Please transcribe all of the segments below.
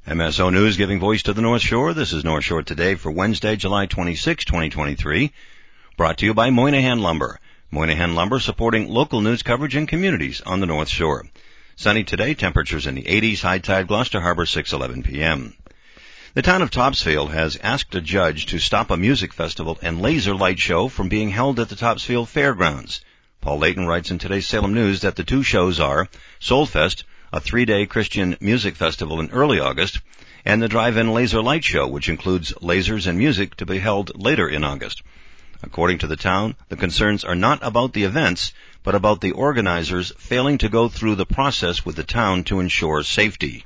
MSO News giving voice to the North Shore. This is North Shore Today for Wednesday, July 26, 2023. Brought to you by Moynihan Lumber. Moynihan Lumber supporting local news coverage and communities on the North Shore. Sunny today, temperatures in the 80s, high tide Gloucester Harbor, 6:11 p.m. The town of Topsfield has asked a judge to stop a music festival and laser light show from being held at the Topsfield Fairgrounds. Paul Layton writes in today's Salem News that the two shows are Soulfest, a 3-day Christian music festival in early August, and the Drive-In Laser Light Show, which includes lasers and music to be held later in August. According to the town, the concerns are not about the events, but about the organizers failing to go through the process with the town to ensure safety.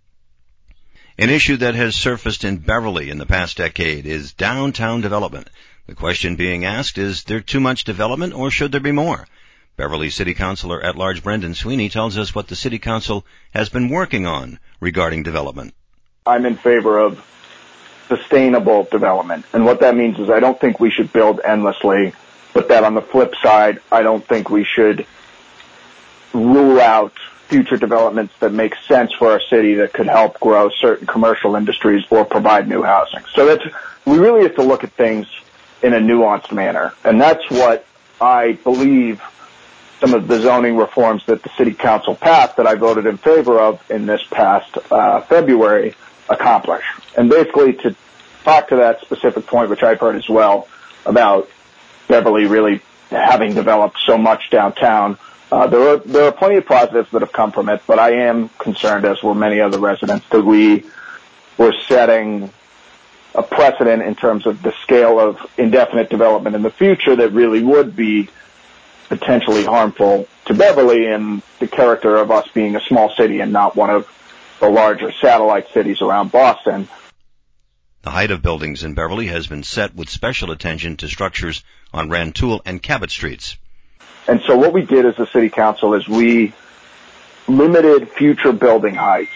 An issue that has surfaced in Beverly in the past decade is downtown development. The question being asked, is there too much development or should there be more? Beverly City Councilor at Large Brendan Sweeney tells us what the City Council has been working on regarding development. I'm in favor of sustainable development. And what that means is I don't think we should build endlessly, but that on the flip side, I don't think we should rule out future developments that make sense for our city that could help grow certain commercial industries or provide new housing. So we really have to look at things in a nuanced manner. And that's what I believe some of the zoning reforms that the City Council passed that I voted in favor of in this past February accomplish. And basically to talk to that specific point, which I've heard as well, about Beverly really having developed so much downtown, there are plenty of positives that have come from it, but I am concerned, as were many other residents, that we were setting a precedent in terms of the scale of indefinite development in the future that really would be potentially harmful to Beverly and the character of us being a small city and not one of the larger satellite cities around Boston. The height of buildings in Beverly has been set with special attention to structures on Rantoul and Cabot Streets. And so what we did as a city council is we limited future building heights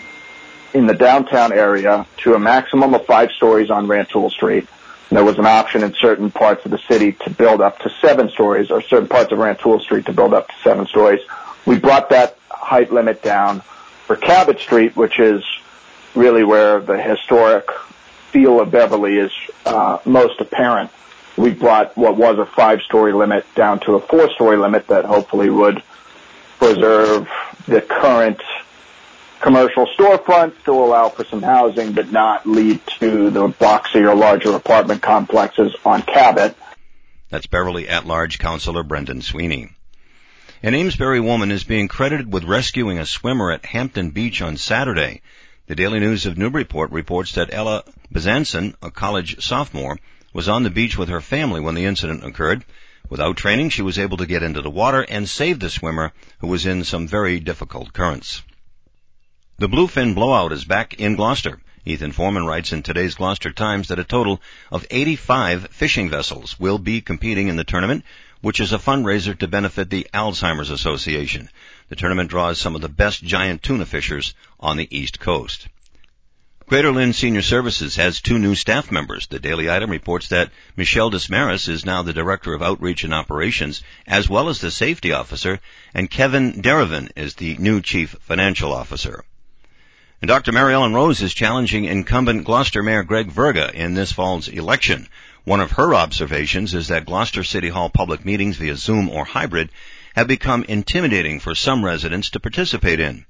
in the downtown area to a maximum of 5 stories on Rantoul Street. There was an option in certain parts of the city to build up to 7 stories, or certain parts of Rantoul Street to build up to 7 stories. We brought that height limit down for Cabot Street, which is really where the historic feel of Beverly is most apparent. We brought what was a 5-story limit down to a 4-story limit that hopefully would preserve the current commercial storefronts to allow for some housing, but not lead to the boxy or larger apartment complexes on Cabot. That's Beverly at-large Councilor Brendan Sweeney. An Amesbury woman is being credited with rescuing a swimmer at Hampton Beach on Saturday. The Daily News of Newburyport reports that Ella Bezanson, a college sophomore, was on the beach with her family when the incident occurred. Without training, she was able to get into the water and save the swimmer, who was in some very difficult currents. The Bluefin Blowout is back in Gloucester. Ethan Foreman writes in today's Gloucester Times that a total of 85 fishing vessels will be competing in the tournament, which is a fundraiser to benefit the Alzheimer's Association. The tournament draws some of the best giant tuna fishers on the East Coast. Greater Lynn Senior Services has 2 new staff members. The Daily Item reports that Michelle Desmaris is now the Director of Outreach and Operations, as well as the Safety Officer, and Kevin Derivan is the new Chief Financial Officer. And Dr. Mary Ellen Rose is challenging incumbent Gloucester Mayor Greg Verga in this fall's election. One of her observations is that Gloucester City Hall public meetings via Zoom or hybrid have become intimidating for some residents to participate in.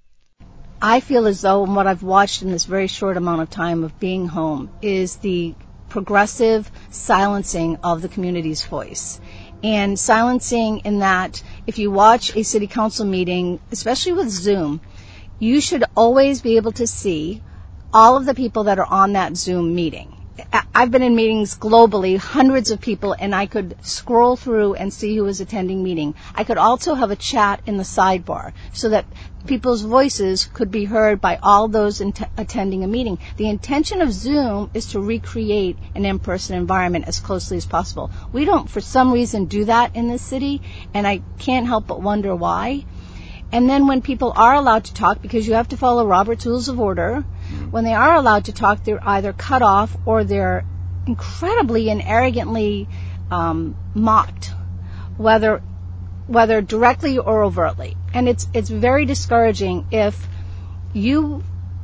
I feel as though what I've watched in this very short amount of time of being home is the progressive silencing of the community's voice. And silencing in that if you watch a city council meeting, especially with Zoom, you should always be able to see all of the people that are on that Zoom meeting. I've been in meetings globally, hundreds of people, and I could scroll through and see who was attending meeting. I could also have a chat in the sidebar so that people's voices could be heard by all those attending a meeting. The intention of Zoom is to recreate an in-person environment as closely as possible. We don't, for some reason, do that in this city, and I can't help but wonder why. And then when people are allowed to talk, because you have to follow Robert's Rules of Order, when they are allowed to talk, they're either cut off or they're incredibly and arrogantly mocked, whether directly or overtly. And it's very discouraging if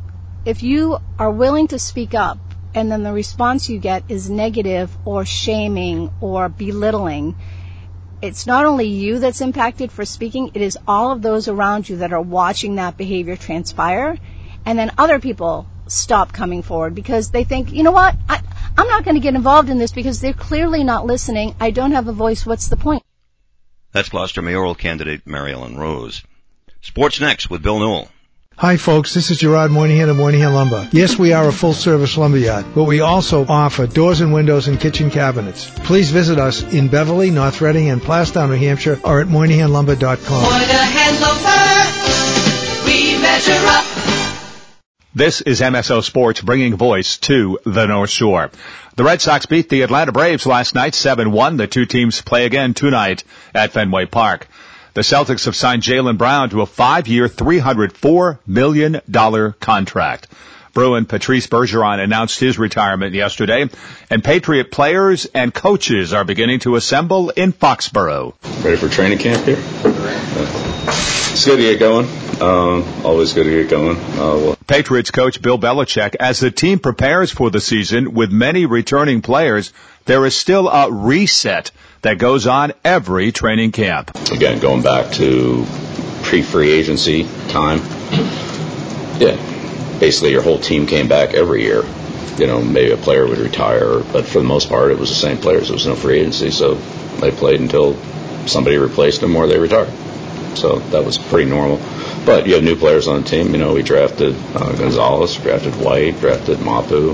if you are willing to speak up and then the response you get is negative or shaming or belittling, it's not only you that's impacted for speaking, it is all of those around you that are watching that behavior transpire. And then other people stop coming forward because they think, you know what, I'm not going to get involved in this because they're clearly not listening. I don't have a voice. What's the point? That's Gloucester mayoral candidate Mary Ellen Rose. Sports Next with Bill Newell. Hi folks, this is Gerard Moynihan of Moynihan Lumber. Yes, we are a full-service lumberyard, but we also offer doors and windows and kitchen cabinets. Please visit us in Beverly, North Reading, and Plastown, New Hampshire, or at MoynihanLumber.com. Moynihan Lumber, we measure up. This is MSO Sports bringing voice to the North Shore. The Red Sox beat the Atlanta Braves last night 7-1. The two teams play again tonight at Fenway Park. The Celtics have signed Jaylen Brown to a 5-year, $304 million contract. Bruin Patrice Bergeron announced his retirement yesterday, and Patriot players and coaches are beginning to assemble in Foxborough. Ready for training camp here? It's good to get going. Always good to get going. Patriots coach Bill Belichick, as the team prepares for the season with many returning players, there is still a reset that goes on every training camp. Again, going back to pre-free agency time, basically your whole team came back every year. You know, maybe a player would retire, but for the most part it was the same players. There was no free agency, so they played until somebody replaced them or they retired. So that was pretty normal. But you have new players on the team. You know, we drafted Gonzalez, drafted White, drafted Mapu,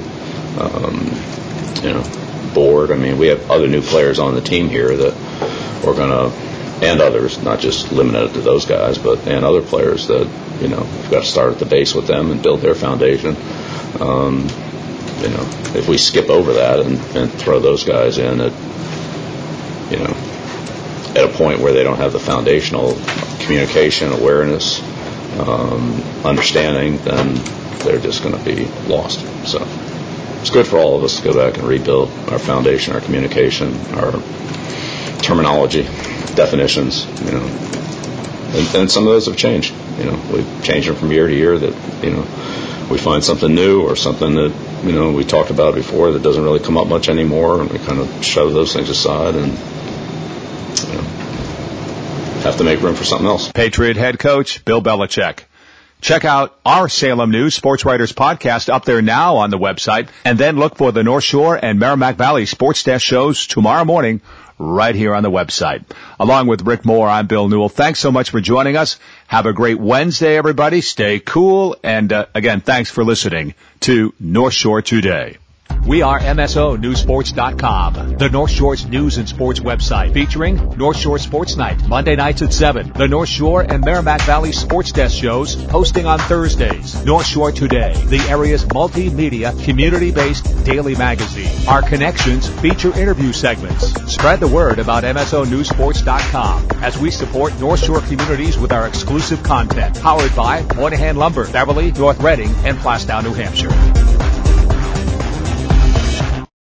Board. I mean, we have other new players on the team here that we're going to, and others, not just limited to those guys, but and other players that, you know, we've got to start at the base with them and build their foundation. If we skip over that and throw those guys in at a point where they don't have the foundational communication, awareness, understanding, then they're just going to be lost. So it's good for all of us to go back and rebuild our foundation, our communication, our terminology, definitions, and some of those have changed. We've changed them from year to year that, we find something new or something that, we talked about before that doesn't really come up much anymore, and we kind of shove those things aside and, have to make room for something else. Patriot head coach Bill Belichick. Check out our Salem News Sports Writers podcast up there now on the website, and then look for the North Shore and Merrimack Valley Sports Desk shows tomorrow morning right here on the website. Along with Rick Moore, I'm Bill Newell. Thanks so much for joining us. Have a great Wednesday, everybody. Stay cool. And again, thanks for listening to North Shore Today. We are MSONewsports.com, the North Shore's news and sports website, featuring North Shore Sports Night, Monday nights at 7, the North Shore and Merrimack Valley Sports Desk shows, posting on Thursdays, North Shore Today, the area's multimedia, community-based daily magazine. Our connections feature interview segments. Spread the word about MSONewsports.com as we support North Shore communities with our exclusive content, powered by Moynihan Lumber, Beverly, North Reading, and Plastown, New Hampshire.